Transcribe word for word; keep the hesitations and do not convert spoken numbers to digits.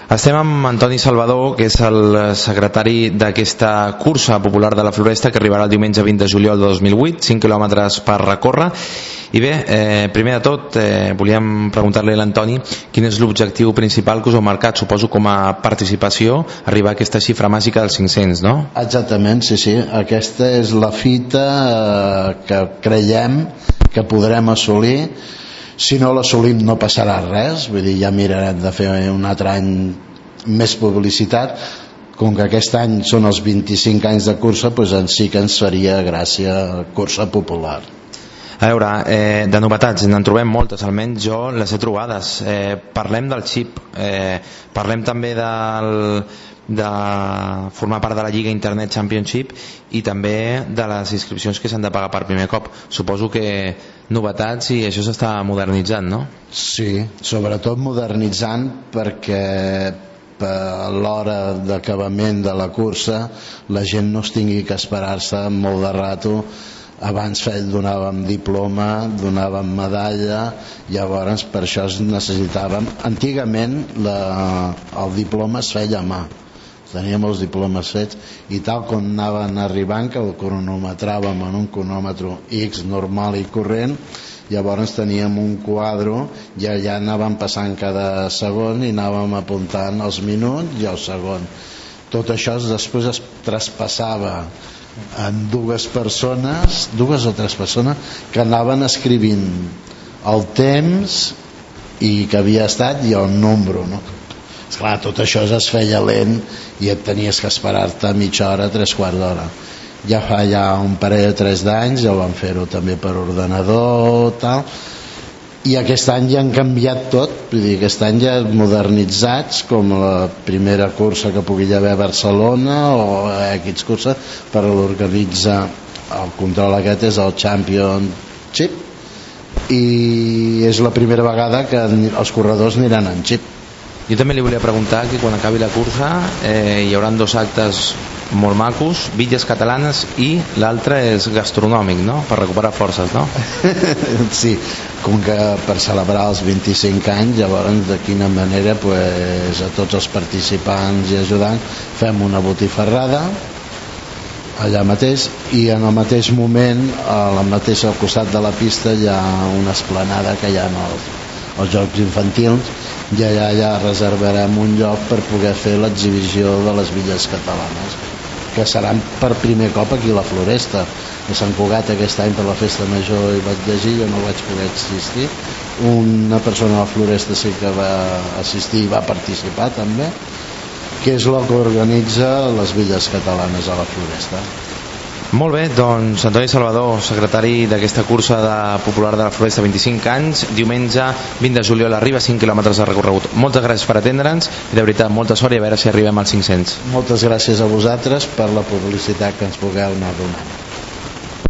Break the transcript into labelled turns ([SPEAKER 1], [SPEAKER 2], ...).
[SPEAKER 1] Estem amb Antoni Salvador, que és el secretari d'aquesta cursa popular de la Floresta, que arribarà el diumenge vint de juliol de dos mil vuit, cinc quilòmetres per recórrer. I bé, eh, primer de tot, eh, volíem preguntar-li a l'Antoni quin és l'objectiu principal que us heu marcat, suposo com a participació, arribar a aquesta xifra màgica dels cinc-cents, no?
[SPEAKER 2] Exactament, sí, sí. Aquesta és la fita eh, que creiem que podrem assolir. Si no l'assolim no passarà res, vull dir, ja mirarem de fer un altre any més publicitat. Com que aquest any són els vint-i-cinc anys de cursa, doncs en sí que ens faria gràcia cursa popular.
[SPEAKER 1] A veure, eh, de novetats n'en trobem moltes, almenys jo les he trobades. Eh, parlem del xip, eh, parlem també del, de formar part de la Lliga Internet Championship i també de les inscripcions que s'han de pagar per primer cop. Suposo que novetats i això s'està modernitzant, no?
[SPEAKER 2] Sí, sobretot modernitzant perquè a l'hora d'acabament de la cursa la gent no es tingui que esperar-se molt de rato. Abans donàvem diploma, donàvem medalla, llavors per això es necessitàvem. Antigament la, el diploma es feia a mà, teníem els diplomes fets i tal com anaven arribant, que el cronometràvem en un cronòmetre X normal i corrent, llavors teníem un quadre i allà anàvem passant cada segon i anàvem apuntant els minuts i el segon. Tot això després es traspassava en dues persones, dues o tres persones que anaven escrivint el temps i que havia estat i el número, no? Esclar, tot això es feia lent i et tenies que esperar-te mitja hora, tres quarts d'hora. Ja fa ja un parell o tres d'anys ja ho van fer-ho també per ordenador tal, i aquest any ja han canviat tot, vull dir, aquest any ja modernitzats, com la primera cursa que pugui haver a Barcelona o X cursa, per l'organitzar el control aquest és el Championship i és la primera vegada que els corredors aniran en xip.
[SPEAKER 1] Jo també li volia preguntar que quan acabi la cursa eh, hi haurà dos actes molt macos, bitlles catalanes i l'altre és gastronòmic, no? Per recuperar forces, no?
[SPEAKER 2] Sí, com que per celebrar els vint-i-cinc anys, llavors de quina manera pues, a tots els participants i ajudants fem una botifarrada allà mateix i en el mateix moment al mateix al costat de la pista hi ha una esplanada que hi ha els, els jocs infantils i allà ja reservarem un lloc per poder fer l'exhibició de les bitlles catalanes, que seran per primer cop aquí a la Floresta. A Sant Cugat aquest any per la festa major hi vaig llegir, jo no vaig poder assistir, una persona a la Floresta sí que va assistir i va participar també, que és el que organitza les bitlles catalanes a la Floresta.
[SPEAKER 1] Molt bé, doncs Antoni Salvador, secretari d'aquesta cursa de popular de la Floresta, vint-i-cinc anys, diumenge vint de juliol arriba, cinc quilòmetres de recorregut. Moltes gràcies per atendre'ns i de veritat molta sort i a veure si arribem als cinc-cents.
[SPEAKER 2] Moltes gràcies a vosaltres per la publicitat que ens pugueu anar donant.